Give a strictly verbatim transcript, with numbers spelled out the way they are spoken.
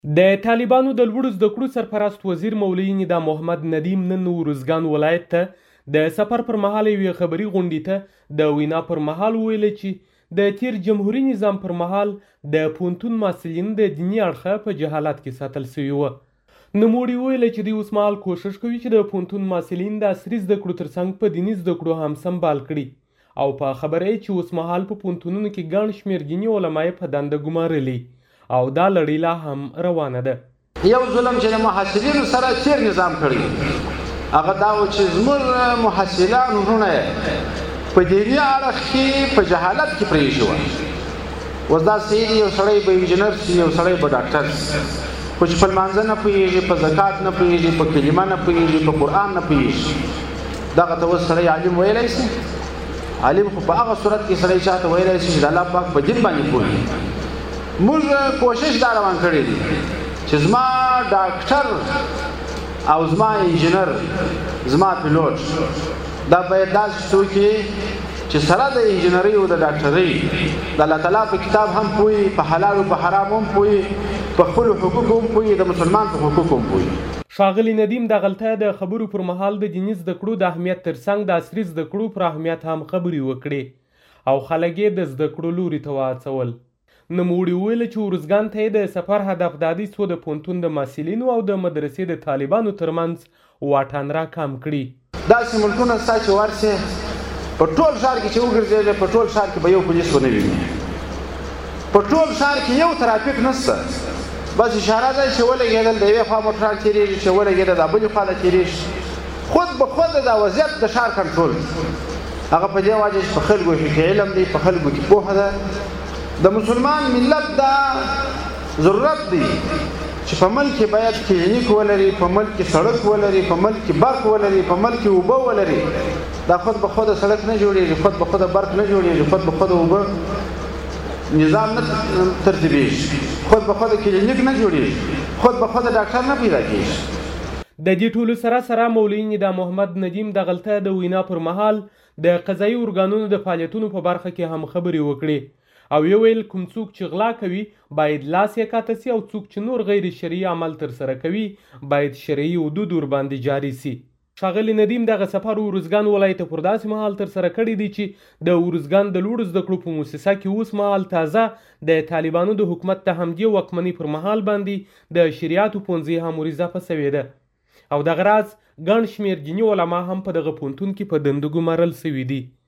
د طالبانو د لوړو زده کړو سرپرست وزیر مولوي ندا محمد ندیم نن ارزګان ولایت ته د سفر پر مهال یوې خبري غونډې ته د وینا پر مهال وویل چې د تیر جمهوري نظام پر مهال د پوهنتون محصلین د دیني اړخه په جهالت کې ساتل سوي وه. نوموړي وویل چې دوی اوس مهال کوښښ کوي چې د پوهنتون محصلین د عصري زده کړو ترڅنګ په دیني زده کړو هم سمبال کړي او په خبره یې چې اوس مهال په پوهنتونونو کې ګڼ شمېر دیني علما یې په دنده ګمارلي او دا لړۍ لا هم روانه ده. یو ظلم چې د محصلینو سره تیر نظام کړی هغه دا و چې زموږ محصلان وروڼه یې په دیني اړخ کې په جهالت کې پرېښي وه. اوس داسې یو سړی به انجینر سي، یو سړی به ډاکټر سي، خو چې په لمانځه نه پوهېږي، په زکات نه پوهېږي، په کلمه نه پوهېږي، په قرآن نه پوهېږي. دغه ته اوس سړی عالم ویلی سي؟ عالم خو په هغه صورت کې سړی چاته ویلی سي چې د الله پاک په دین باندې پوهېږي. موږ کوشش دا روان کړی دی چې زما ډاکټر او زما انجینر، زما پیلوټ دا باید داسې څوک چې سره د انجینرۍ او د ډاکټرۍ د الله تعالی په کتاب هم پوهي، په حلال او په حرام هم پوهي، په خپلو حقوقو هم پوهي، د مسلمان په حقوقو هم پوهي. ښاغلي ندیم دغلته د خبرو پر مهال د دیني زده کړو د اهمیت ترڅنګ د عصري زده کړو پر اهمیت هم خبرې وکړې او خلک یې د زده کړو لوري ته وهڅول. نوموړي وویل چې ارزګان ته یې د سفر هدف دا دی څو د پوهنتون د محصلینو او د مدرسې د طالبانو ترمنځ واټن راکم کړي. داسې ملکونه ستا چې ورسې په ټول ښار کې چې وګرځېږې په ټول ښار کې به یو پولیس ونه ویني، په ټول ښار کې یو ترافیک نشته، بس اشاره ده چې ولګېدل د یوې خوا موټران تېرېږي، چې ولګېده د بلې خوا نه تېرېږي. خود به خود دا وضعیت د ښار کنټرول هغه په دې وجه چې په خلکو کې علم دی، په خلکو کې پوهه ده. د مسلمان ملت دا ضرورت دی چې په ملک کې باید کلینیک ولري، په ملک کې سړک ولري، په ملک کې برق ولري، په ملک کې اوبه ولري. دا خود به خود سړک نه جوړېږي، خود به خود برق نه جوړېږي، خود به خود اوبه نظام نه ترتیبېږي، خود به خود کلینیک نه جوړېږي، خود به خود ډاکټر نه پیدا کېږي. د دې ټولو سره سره مولوي ندا محمد ندیم دغلته د وینا پر مهال د قضایي ارګانونو د فعالیتونو په برخه کې هم خبرې وکړې او یو ویل کوم څوک چې غلا کوي باید لاس یې کاته سي او څوک چې نور غیر شرعي عمل ترسره کوي باید شرعي حدود ورباندې جاري سي. ښاغلي ندیم دغه سفر ارزګان ولایت ته پر داسې مهال ترسره کړی دی چې د ارزګان د لوړو زده کړو په مؤسسه کې اوس مهال تازه د طالبانو د حکومت د همدې واکمنۍ پر مهال باندې د شریعتو پوهنځي هم وریځه سوې ده او دغه راز ګڼ شمېر دیني علما هم په دغه پوهنتون کې په دنده ګمارل سوي دي.